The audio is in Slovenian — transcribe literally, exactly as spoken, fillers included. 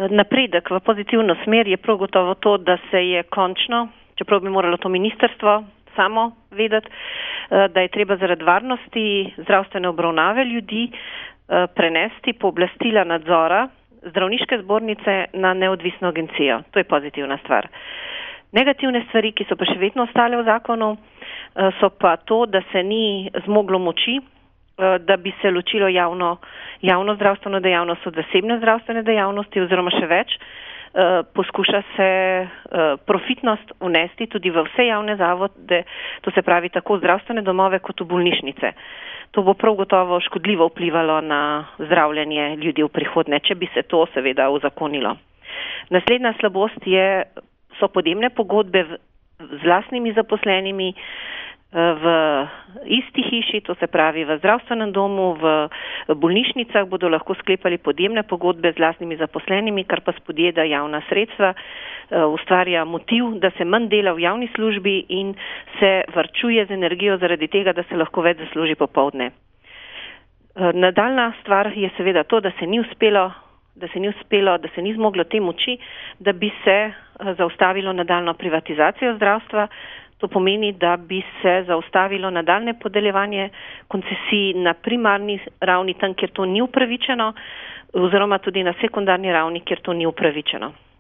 Napredek v pozitivno smer je prav gotovo to, da se je končno, čeprav bi moralo to ministrstvo samo vedeti, da je treba zaradi varnosti zdravstvene obravnave ljudi prenesti pooblastila nadzora zdravniške zbornice na neodvisno agencijo. To je pozitivna stvar. Negativne stvari, ki so pa še vedno ostale v zakonu, so pa to, da se ni zmoglo moči, da bi se ločilo javno, javno zdravstveno dejavnost od zasebne zdravstvene dejavnosti oziroma še več. Poskuša se profitnost unesti tudi v vse javne zavode, to se pravi tako zdravstvene domove kot v bolnišnice. To bo prav gotovo škodljivo vplivalo na zdravljenje ljudi v prihodnje, če bi se to seveda uzakonilo. Naslednja slabost je, so podjemne pogodbe z lastnimi zaposlenimi v isti hiši, to se pravi v zdravstvenem domu, v bolnišnicah bodo lahko sklepali podjemne pogodbe z lastnimi zaposlenimi, kar pa spodjeda javna sredstva, ustvarja motiv, da se manj dela v javni službi in se varčuje z energijo zaradi tega, da se lahko več zasluži popoldne. Nadaljna stvar je seveda to, da se ni uspelo, da se ni uspelo, da se ni zmoglo te moči, da bi se zaustavilo nadaljno privatizacijo zdravstva. To pomeni, da bi se zaustavilo nadaljne podeljevanje koncesij na primarni ravni, tam, kjer to ni upravičeno, oziroma tudi na sekundarni ravni, kjer to ni upravičeno.